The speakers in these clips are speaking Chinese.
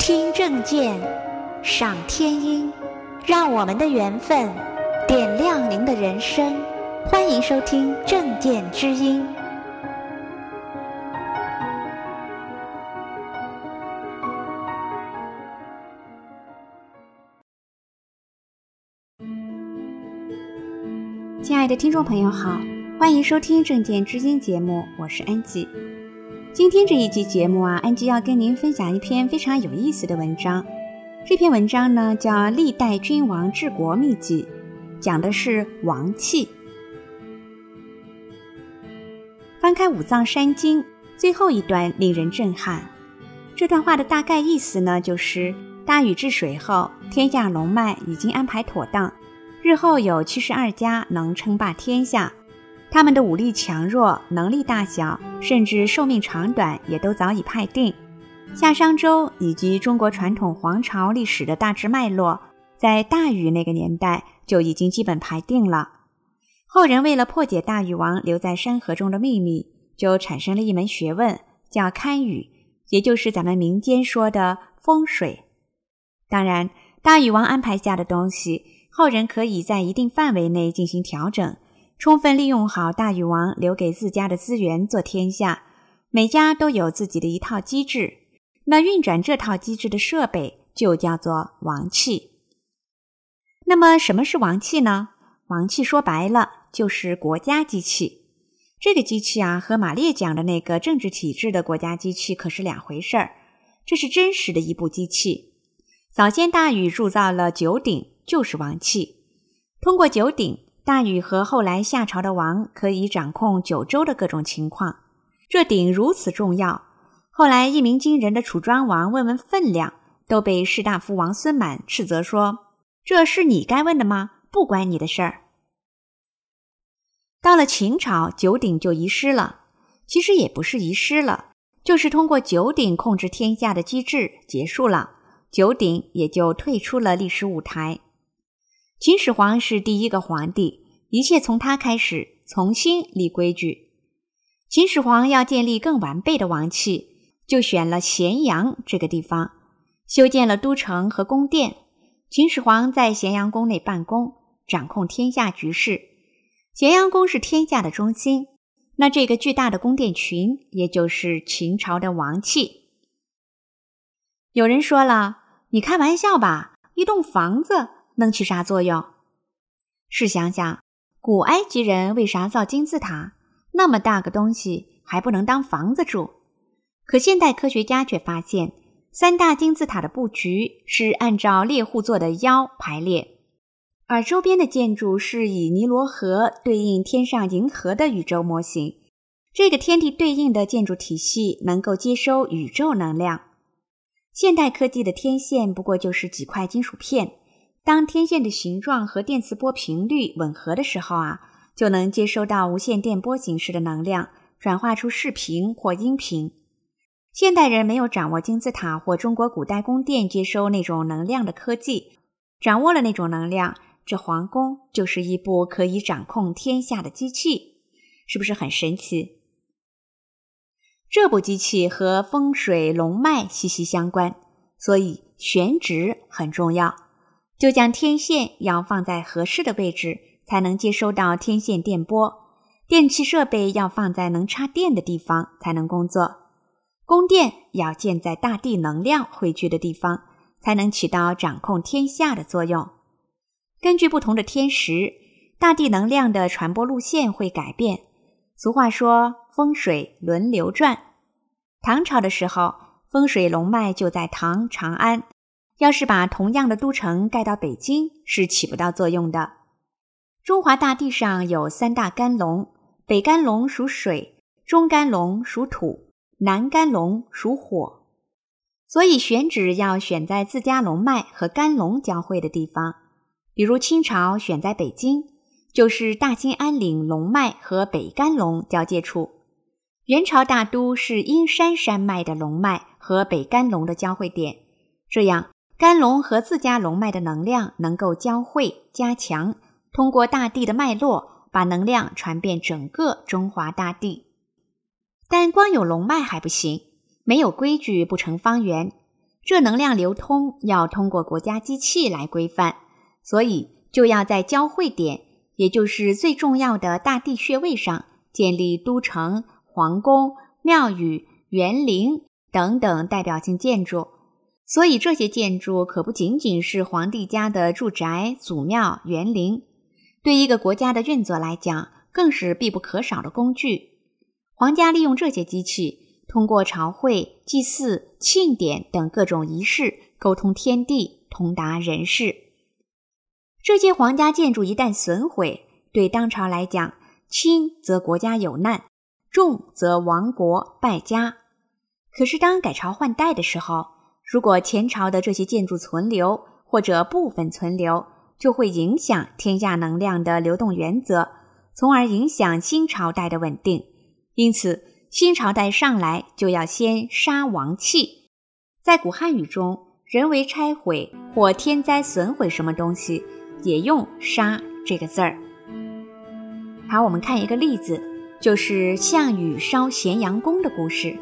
听正见，赏天音，让我们的缘分点亮您的人生。欢迎收听正见之音。 亲爱的听众朋友好，欢迎收听正见之音节目，我是安吉。今天这一期节目安吉要跟您分享一篇非常有意思的文章。这篇文章呢叫《历代君王治国秘籍》，讲的是王气。翻开五藏山经，最后一段令人震撼。这段话的大概意思呢，就是大禹治水后，天下龙脉已经安排妥当，日后有72家能称霸天下，他们的武力强弱、能力大小，甚至寿命长短也都早已判定。夏商周以及中国传统皇朝历史的大致脉络，在大禹那个年代就已经基本排定了。后人为了破解大禹王留在山河中的秘密，就产生了一门学问，叫堪舆，也就是咱们民间说的风水。当然，大禹王安排下的东西，后人可以在一定范围内进行调整，充分利用好大禹王留给自家的资源做天下。每家都有自己的一套机制，那运转这套机制的设备就叫做王气。那么什么是王气呢？王气说白了就是国家机器。这个机器和马列讲的那个政治体制的国家机器可是两回事儿。这是真实的一部机器。早先大禹铸造了九鼎，就是王气。通过九鼎，大禹和后来夏朝的王可以掌控九州的各种情况。这鼎如此重要，后来一鸣惊人的楚庄王问问分量，都被士大夫王孙满斥责说：“这是你该问的吗？不关你的事儿。”到了秦朝，九鼎就遗失了。其实也不是遗失了，就是通过九鼎控制天下的机制结束了，九鼎也就退出了历史舞台。秦始皇是第一个皇帝，一切从他开始，重新立规矩。秦始皇要建立更完备的王气，就选了咸阳这个地方，修建了都城和宫殿。秦始皇在咸阳宫内办公，掌控天下局势。咸阳宫是天下的中心，那这个巨大的宫殿群，也就是秦朝的王气。有人说了，你开玩笑吧，一栋房子能起啥作用？试想想，古埃及人为啥造金字塔？那么大个东西还不能当房子住。可现代科学家却发现，三大金字塔的布局是按照猎户座的腰排列，而周边的建筑是以尼罗河对应天上银河的宇宙模型。这个天地对应的建筑体系能够接收宇宙能量。现代科技的天线不过就是几块金属片，当天线的形状和电磁波频率吻合的时候就能接收到无线电波形式的能量，转化出视频或音频。现代人没有掌握金字塔或中国古代宫殿接收那种能量的科技，掌握了那种能量，这皇宫就是一部可以掌控天下的机器，是不是很神奇？这部机器和风水龙脉息息相关，所以选址很重要，就将天线要放在合适的位置，才能接收到天线电波。电气设备要放在能插电的地方才能工作。宫殿要建在大地能量汇聚的地方，才能起到掌控天下的作用。根据不同的天时，大地能量的传播路线会改变。俗话说，风水轮流转。唐朝的时候，风水龙脉就在唐长安，要是把同样的都城盖到北京，是起不到作用的。中华大地上有三大干龙，北干龙属水，中干龙属土，南干龙属火。所以选址要选在自家龙脉和干龙交汇的地方。比如清朝选在北京，就是大兴安岭龙脉和北干龙交界处。元朝大都是阴山山脉的龙脉和北干龙的交汇点，这样干龙和自家龙脉的能量能够交汇加强，通过大地的脉络，把能量传遍整个中华大地。但光有龙脉还不行，没有规矩不成方圆。 这能量流通要通过国家机器来规范，所以就要在交汇点，也就是最重要的大地穴位上建立都城、皇宫、庙宇、园林等等代表性建筑。所以这些建筑可不仅仅是皇帝家的住宅、祖庙、园林，对一个国家的运作来讲，更是必不可少的工具。皇家利用这些机器，通过朝会、祭祀、庆典等各种仪式，沟通天地，通达人事。这些皇家建筑一旦损毁，对当朝来讲，轻则国家有难，重则亡国败家。可是当改朝换代的时候，如果前朝的这些建筑存留，或者部分存留，就会影响天下能量的流动原则，从而影响新朝代的稳定。因此，新朝代上来就要先杀王气。在古汉语中，人为拆毁或天灾损毁什么东西，也用杀这个字儿。好，我们看一个例子，就是项羽烧咸阳宫的故事。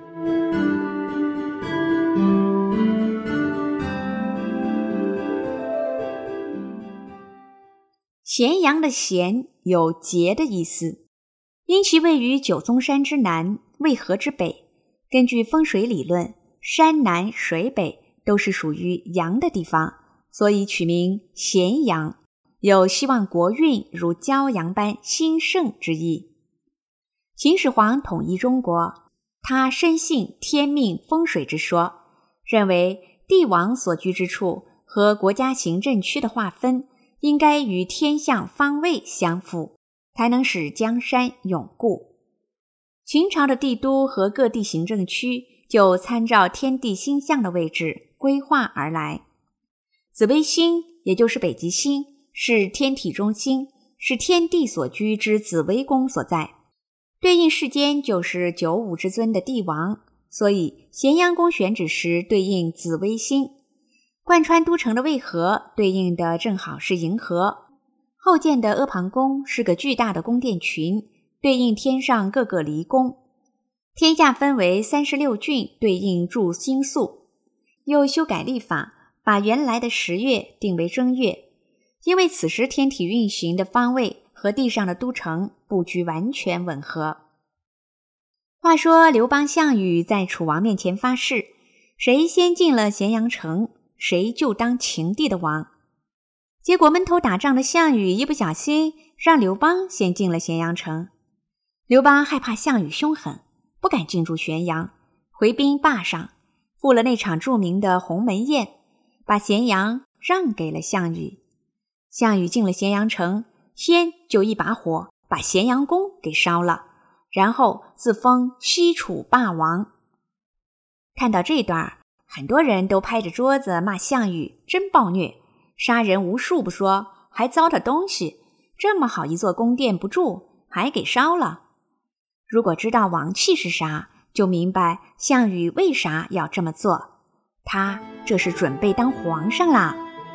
咸阳的咸有节的意思，因其位于九宗山之南，渭河之北。根据风水理论，山南水北都是属于阳的地方，所以取名咸阳，有希望国运如骄阳般兴盛之意。秦始皇统一中国，他深信天命风水之说，认为帝王所居之处和国家行政区的划分应该与天象方位相符，才能使江山永固。秦朝的帝都和各地行政区就参照天地星象的位置规划而来。紫微星也就是北极星，是天体中心，是天帝所居之紫微宫所在，对应世间就是九五之尊的帝王，所以咸阳宫选址时对应紫微星。贯穿都城的渭河对应的正好是银河，后建的阿房宫是个巨大的宫殿群，对应天上各个离宫。天下分为36郡，对应诸星宿。又修改历法，把原来的10月定为正月，因为此时天体运行的方位和地上的都城布局完全吻合。话说刘邦、项羽在楚王面前发誓，谁先进了咸阳城，谁就当秦地的王。结果闷头打仗的项羽一不小心让刘邦先进了咸阳城。刘邦害怕项羽凶狠，不敢进驻咸阳，回兵霸上，赴了那场著名的鸿门宴，把咸阳让给了项羽。项羽进了咸阳城，先就一把火把咸阳宫给烧了，然后自封西楚霸王。看到这段，很多人都拍着桌子骂项羽真暴虐，杀人无数不说，还糟蹋东西，这么好一座宫殿不住，还给烧了。如果知道王气是啥，就明白项羽为啥要这么做，他这是准备当皇上啦。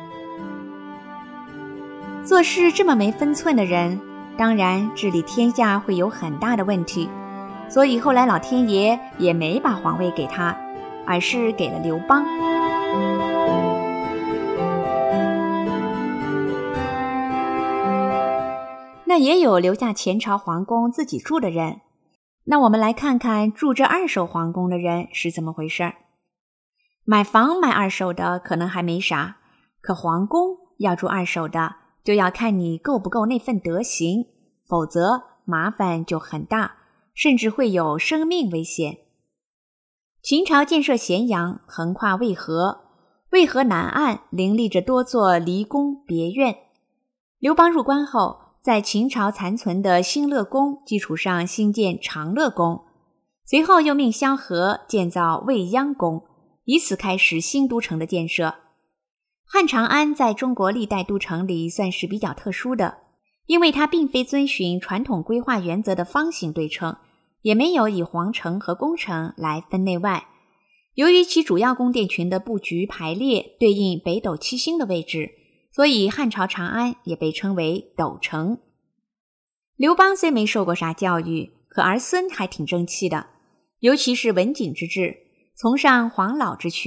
做事这么没分寸的人，当然治理天下会有很大的问题，所以后来老天爷也没把皇位给他，而是给了刘邦。那也有留下前朝皇宫自己住的人，那我们来看看住这二手皇宫的人是怎么回事。买房买二手的可能还没啥，可皇宫要住二手的，就要看你够不够那份德行，否则麻烦就很大，甚至会有生命危险。秦朝建设咸阳，横跨渭河，渭河南岸林立着多座离宫别院。刘邦入关后，在秦朝残存的兴乐宫基础上兴建长乐宫，随后又命萧何建造未央宫，以此开始新都城的建设。汉长安在中国历代都城里算是比较特殊的，因为它并非遵循传统规划原则的方形对称，也没有以皇城和宫城来分内外。由于其主要宫殿群的布局排列对应北斗七星的位置，所以汉朝长安也被称为斗城。刘邦虽没受过啥教育，可儿孙还挺争气的，尤其是文景之治，崇尚黄老之学，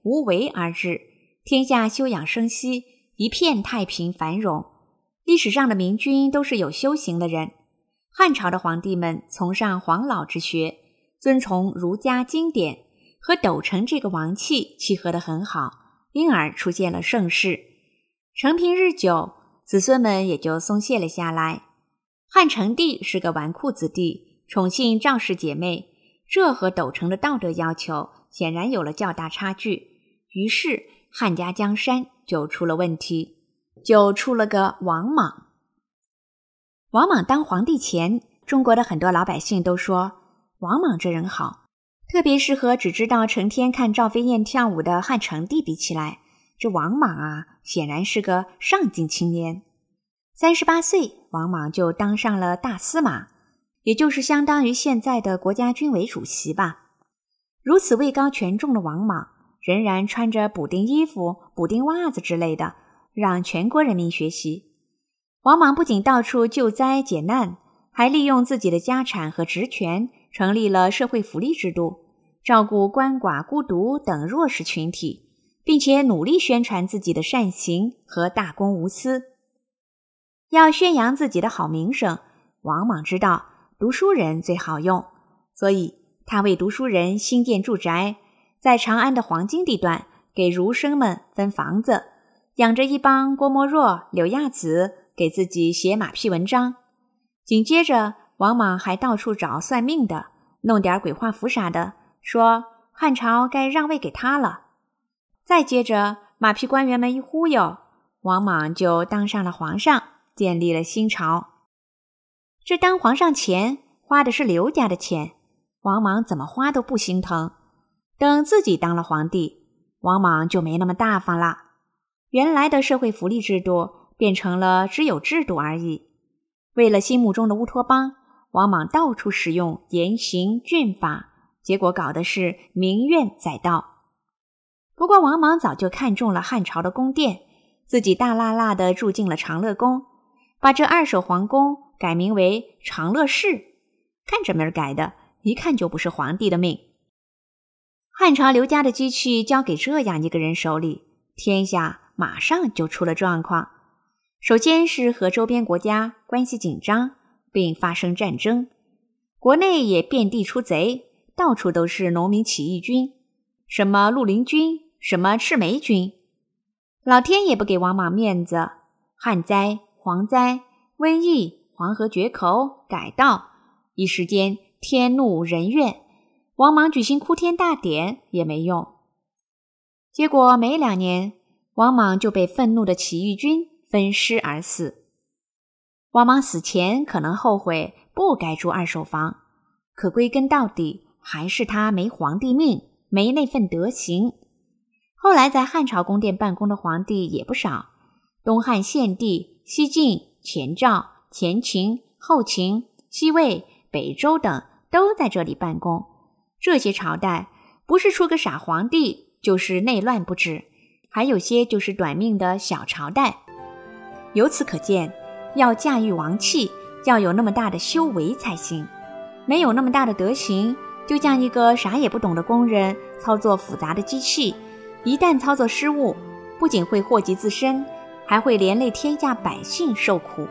无为而治，天下休养生息，一片太平繁荣。历史上的明君都是有修行的人。汉朝的皇帝们崇尚黄老之学，遵从儒家经典，和斗城这个王气契合得很好，因而出现了盛世。承平日久，子孙们也就松懈了下来。汉成帝是个纨绔子弟，宠幸赵氏姐妹，这和斗城的道德要求显然有了较大差距。于是汉家江山就出了问题，就出了个王莽。王莽当皇帝前，中国的很多老百姓都说王莽这人好，特别是和只知道成天看赵飞燕跳舞的汉成帝比起来，这王莽啊，显然是个上进青年。38岁，王莽就当上了大司马，也就是相当于现在的国家军委主席吧。如此位高权重的王莽，仍然穿着补丁衣服、补丁袜子之类的，让全国人民学习。王莽不仅到处救灾解难，还利用自己的家产和职权，成立了社会福利制度，照顾鳏寡孤独等弱势群体，并且努力宣传自己的善行和大公无私。要宣扬自己的好名声，王莽知道读书人最好用，所以他为读书人兴建住宅，在长安的黄金地段给儒生们分房子，养着一帮郭沫若、柳亚子给自己写马屁文章。紧接着王莽还到处找算命的，弄点鬼画符啥的，说汉朝该让位给他了。再接着马屁官员们一忽悠，王莽就当上了皇上，建立了新朝。这当皇上前花的是刘家的钱，王莽怎么花都不心疼。等自己当了皇帝，王莽就没那么大方了。原来的社会福利制度变成了只有制度而已。为了心目中的乌托邦，王莽到处使用严刑峻法，结果搞的是民怨载道。不过王莽早就看中了汉朝的宫殿，自己大剌剌地住进了长乐宫，把这2手皇宫改名为长乐寺。看这门改的，一看就不是皇帝的命。汉朝刘家的机器交给这样一个人手里，天下马上就出了状况。首先是和周边国家关系紧张，并发生战争，国内也遍地出贼，到处都是农民起义军，什么绿林军，什么赤眉军。老天也不给王莽面子，旱灾、蝗灾、瘟疫、黄河决口、改道，一时间天怒人怨，王莽举行哭天大典也没用。结果没2年，王莽就被愤怒的起义军分尸而死。王莽死前可能后悔不该住2手房，可归根到底还是他没皇帝命，没那份德行。后来在汉朝宫殿办公的皇帝也不少，东汉献帝、西晋、前赵、前秦、后秦、西魏、北周等都在这里办公。这些朝代不是出个傻皇帝，就是内乱不止，还有些就是短命的小朝代。由此可见，要驾驭王气，要有那么大的修为才行。没有那么大的德行，就像一个啥也不懂的工人操作复杂的机器，一旦操作失误，不仅会祸及自身，还会连累天下百姓受苦。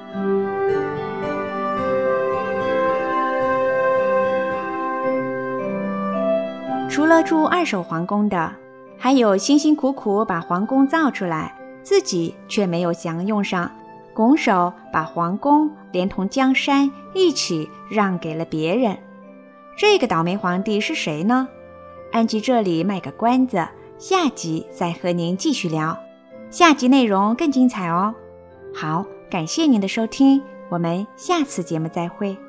除了住2手皇宫的，还有辛辛苦苦把皇宫造出来，自己却没有享用上，拱手把皇宫连同江山一起让给了别人。这个倒霉皇帝是谁呢？安吉这里卖个关子，下集再和您继续聊，下集内容更精彩哦。好，感谢您的收听，我们下次节目再会。